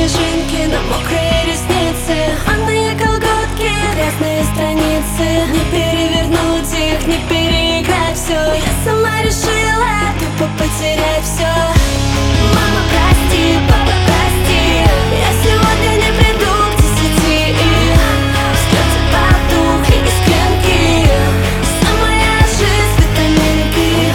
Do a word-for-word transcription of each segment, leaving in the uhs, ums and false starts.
снежинки на мокрые ресницы, рваные колготки, грязные страницы. Не перевернуть их, не переиграть все. Я сама решила тупо потерять все. Мама, прости, папа, прости, я сегодня не приду к десяти. Взлёте потухли искренки, вся моя жизнь витаминки.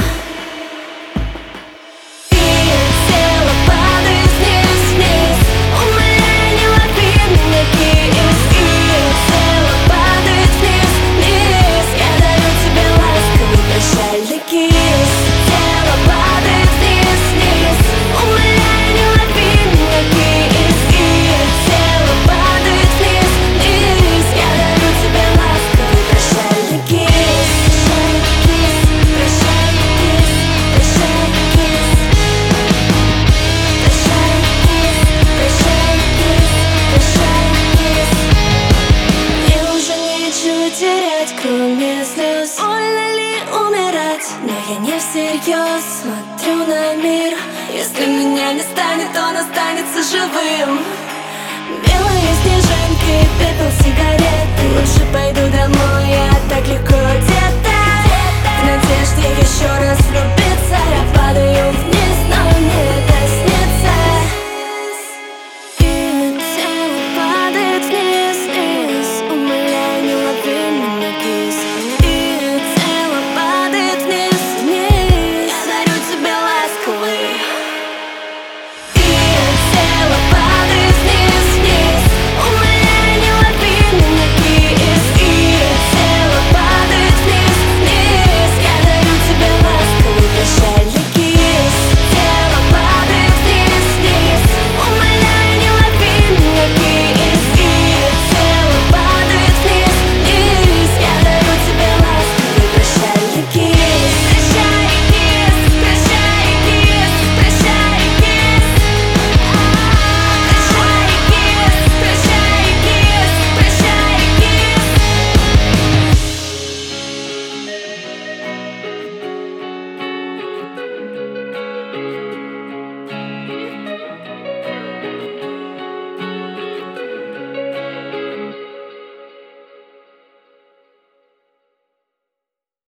И тело падает вниз, вниз, умоляю, не лови меня, кис. И тело падает вниз, вниз, я дарю тебе ласковый прощальный кис. Тело падает вниз, вниз, умоляю, не лови меня, кис. И тело падает вниз, вниз, я дарю тебе ласковый прощальный кис. Прощальный кис, прощальный кис, прощальный кис, прощальный кис, прощальный кис. Мне уже нечего терять, кроме слез. Больно ли умирать? Но я не всерьез смотрю на мир. Если меня не станет, он останется живым. Белые снежинки, пепел сигареты. Лучше пойду домой, я так легко одета, в надежде еще раз влюбиться.